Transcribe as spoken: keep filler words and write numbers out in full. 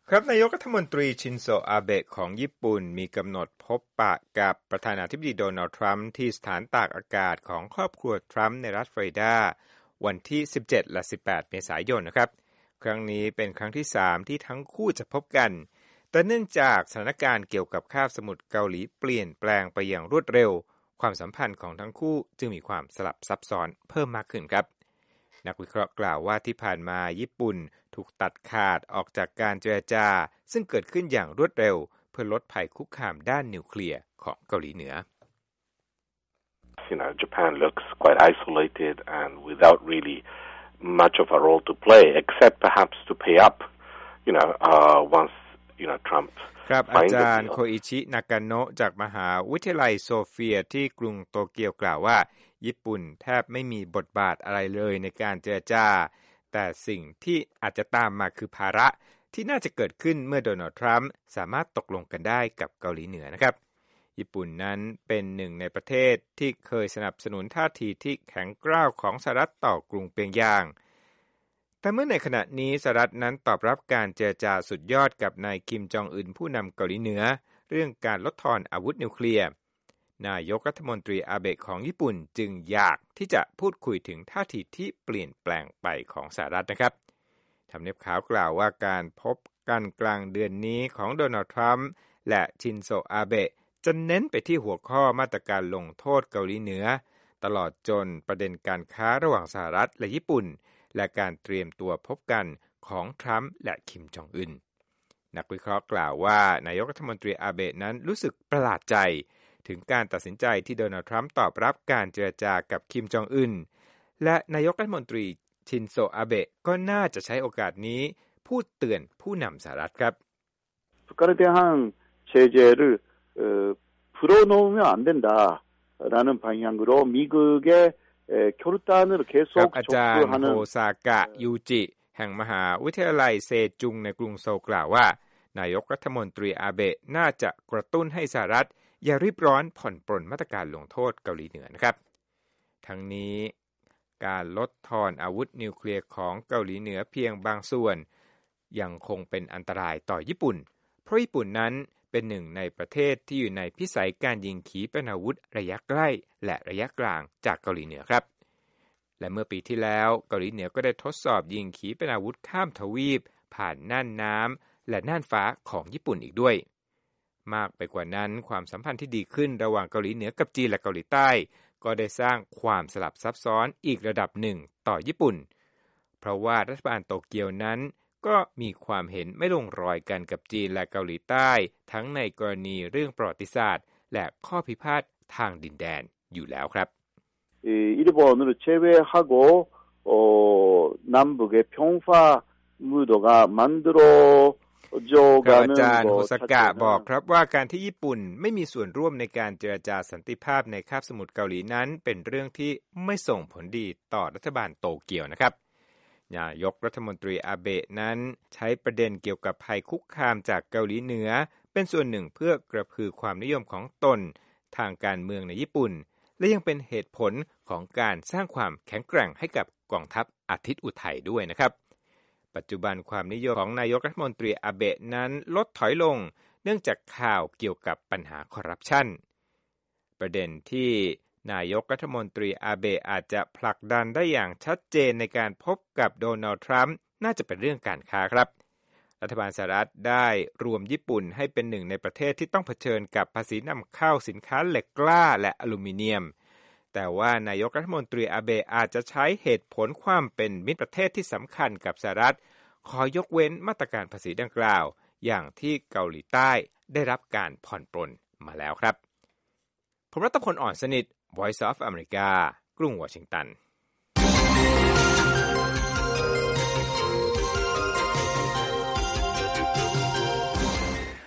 ครับนายกรัฐมนตรีชินโซอาเบะของญี่ปุ่นมีกำหนดพบปะกับประธานาธิบดีโดนัลด์ทรัมป์ที่สถานตากอากาศของครอบครัวทรัมป์ในรัฐฟลอริดาวันที่สิบเจ็ดและสิบแปดเมษายนนะครับครั้งนี้เป็นครั้งที่สามที่ทั้งคู่จะพบกันแต่เนื่องจากสถานการณ์เกี่ยวกับคาบสมุทรเกาหลีเปลี่ยนแปลงไปอย่างรวดเร็วความสัมพันธ์ของทั้งคู่จึงมีความสลับซับซ้อนเพิ่มมากขึ้นครับนักวิเคราะห์กล่าวว่าที่ผ่านมาญี่ปุ่นถูกตัดขาดออกจากการเจรจาซึ่งเกิดขึ้นอย่างรวดเร็วเพื่อลดภัยคุกคามด้านนิวเคลียร์ของเกาหลีเหนือ You know, Japan looks quite isolated and without really much of a role to play, except perhaps to pay up, you know, uh, once, you know, Trump ครับอาจารย์โคอิชินากาโนะจากมหาวิทยาลัยโซเฟียที่กรุงโตเกียวกล่าวว่าญี่ปุ่นแทบไม่มีบทบาทอะไรเลยในการเจรจาแต่สิ่งที่อาจจะตามมาคือภาระที่น่าจะเกิดขึ้นเมื่อโดนัลด์ทรัมป์สามารถตกลงกันได้กับเกาหลีเหนือนะครับญี่ปุ่นนั้นเป็นหนึ่งในประเทศที่เคยสนับสนุนท่าทีที่แข็งกร้าวของสหรัฐต่อกรุงเปียงยางแต่เมื่อในขณะนี้สหรัฐนั้นตอบรับการเจรจาสุดยอดกับนายคิมจองอึนผู้นำเกาหลีเหนือเรื่องการลดทอนอาวุธนิวเคลียร์นายกรัฐมนตรีอาเบะของญี่ปุ่นจึงอยากที่จะพูดคุยถึงท่าทีที่เปลี่ยนแปลงไปของสหรัฐนะครับทำเนียบขาวกล่าวว่าการพบกันกลางเดือนนี้ของโดนัลด์ทรัมป์และชินโซอาเบะจะเน้นไปที่หัวข้อมาตรการลงโทษเกาหลีเหนือตลอดจนประเด็นการค้าระหว่างสหรัฐและญี่ปุ่นและการเตรียมตัวพบกันของทรัมป์และคิมจองอึนนักวิเคราะห์กล่าวว่านายกรัฐมนตรีอาเบะนั้นรู้สึกประหลาดใจถึงการตัดสินใจที่โดนัลด์ทรัมป์ตอบรับการเจรจากับคิมจองอึนและนายกรัฐมนตรีชินโซอาเบะก็น่าจะใช้โอกาสนี้พูดเตือนผู้นำสหรัฐครับกับอาจารย์โฮซากะยูจิแห่งมหาวิทยาลัยเซจุงในกรุงโซลกล่าวว่านายกรัฐมนตรีอาเบะน่าจะกระตุ้นให้สหรัฐอย่ารีบร้อนผ่อนปรนมาตรการลงโทษเกาหลีเหนือนะครับทั้งนี้การลดทอนอาวุธนิวเคลียร์ของเกาหลีเหนือเพียงบางส่วนยังคงเป็นอันตรายต่อญี่ปุ่นเพราะญี่ปุ่นนั้นเป็นหนึ่งในประเทศที่อยู่ในพิสัยการยิงขีปนาวุธระยะใกล้และระยะกลางจากเกาหลีเหนือครับและเมื่อปีที่แล้วเกาหลีเหนือก็ได้ทดสอบยิงขีปนาวุธข้ามทวีปผ่านน่านน้ำและน่านฟ้าของญี่ปุ่นอีกด้วยมากไปกว่านั้นความสัมพันธ์ที่ดีขึ้นระหว่างเกาหลีเหนือกับจีนและเกาหลีใต้ก็ได้สร้างความสลับซับซ้อนอีกระดับหนึ่งต่อญี่ปุ่นเพราะว่ารัฐบาลโตเกียวนั้นก็มีความเห็นไม่ลงรอยกันกับจีนและเกาหลีใต้ทั้งในกรณีเรื่องประวัติศาสตร์และข้อพิพาททางดินแดนอยู่แล้วครับ 일본을 제외하고 어, 남북의 평화 무드가 만들어 อาจารย์โฮซากะบอกครับว่าการที่ญี่ปุ่นไม่มีส่วนร่วมในการเจรจาสันติภาพในคาบสมุทรเกาหลีนั้นเป็นเรื่องที่ไม่ส่งผลดีต่อรัฐบาลโตเกียวนะครับนายกรัฐมนตรีอาเบะนั้นใช้ประเด็นเกี่ยวกับภัยคุกคามจากเกาหลีเหนือเป็นส่วนหนึ่งเพื่อกระพือความนิยมของตนทางการเมืองในญี่ปุ่นและยังเป็นเหตุผลของการสร้างความแข็งแกร่งให้กับกองทัพอาทิตย์อุทัยด้วยนะครับปัจจุบันความนิยมของนายกรัฐมนตรีอาเบะนั้นลดถอยลงเนื่องจากข่าวเกี่ยวกับปัญหาคอร์รัปชันประเด็นที่นายกรัฐมนตรีอาเบะอาจจะผลักดันได้อย่างชัดเจนในการพบกับโดนัลด์ทรัมป์น่าจะเป็นเรื่องการค้าครับรัฐบาลสหรัฐได้รวมญี่ปุ่นให้เป็นหนึ่งในประเทศที่ต้องเผชิญกับภาษีนำเข้าสินค้าเหล็กกล้าและอลูมิเนียมแต่ว่านายกรัฐมนตรีอาเบะอาจจะใช้เหตุผลความเป็นมิตรประเทศที่สำคัญกับสหรัฐขอยกเว้นมาตรการภาษีดังกล่าวอย่างที่เกาหลีใต้ได้รับการผ่อนปรนมาแล้วครับผมรัตพล อ่อนสนิท Voice of America กรุงวอชิงตัน